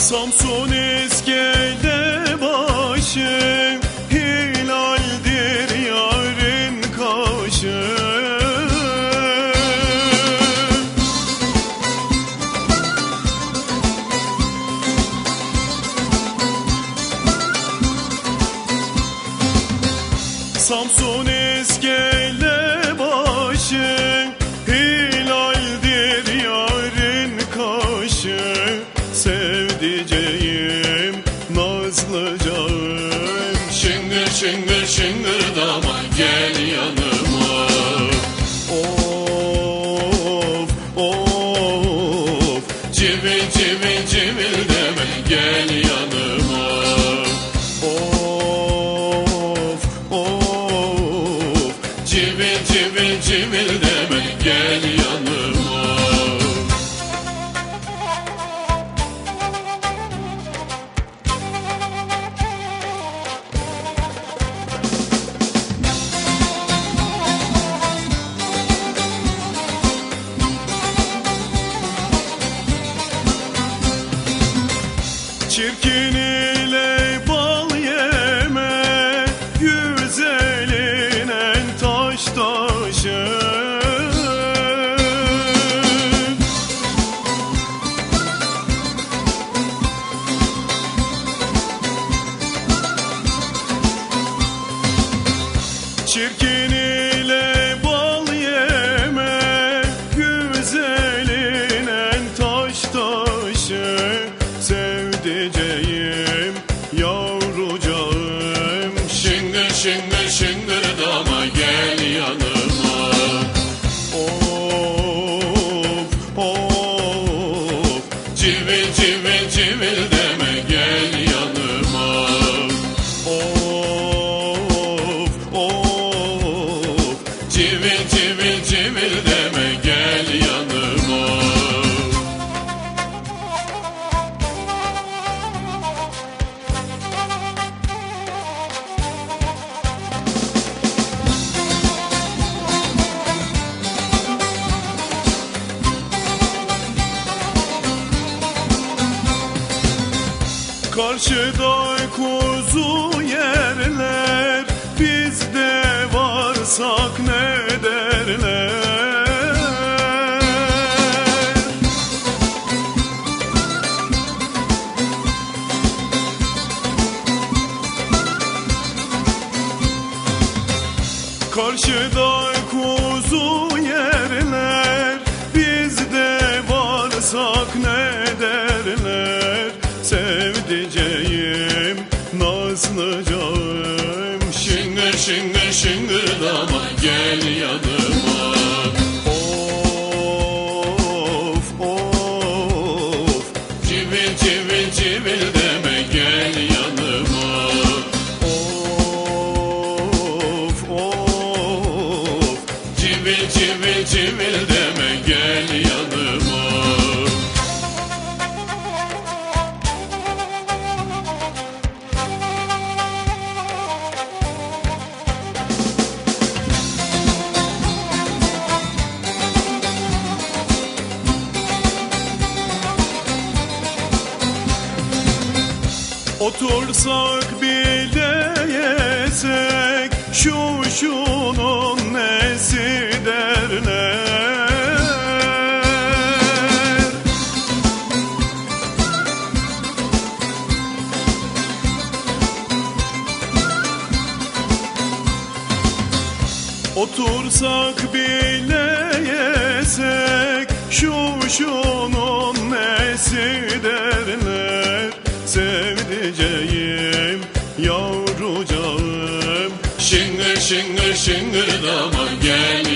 Samsun iskele başı, hilaldir yarın kaşı. Samsun iskele başı, hilaldir yarın kaşı. Sevdiceğim, nazlıcağım, şıngır şıngır şıngırdama gel yanıma. Of of, civil civil civil deme gel yanıma. Of of, civil civil civil deme gel yanıma. Çirkin ile bal yeme, güzelinen taş taşı. Çirkin ile bal yeme, güzelinen taş taşı. Sevdiceğim, yavrucağım, şıngır şıngır şıngırdama gel yanıma. Of of, civil civil civil deme gel yanıma. Of of, civil civil civil deme gel yanıma. Karşıda kuzu yerler, bizde varsak ne derler? Karşıda kuzu yerler, bizde varsak ne derler? Sevdiceğim, nazlıcağım, şıngır şıngır şıngırdama gel yanıma. Of of, civil civil civil deme gel yanıma. Of of, civil civil civil deme gel yanıma. Otursak bile yesek, şunun nesi derler? Otursak bile yesek, şunun nesi derler? Sevdiceğim, yavrucağım, şıngır şıngır şıngırdama gel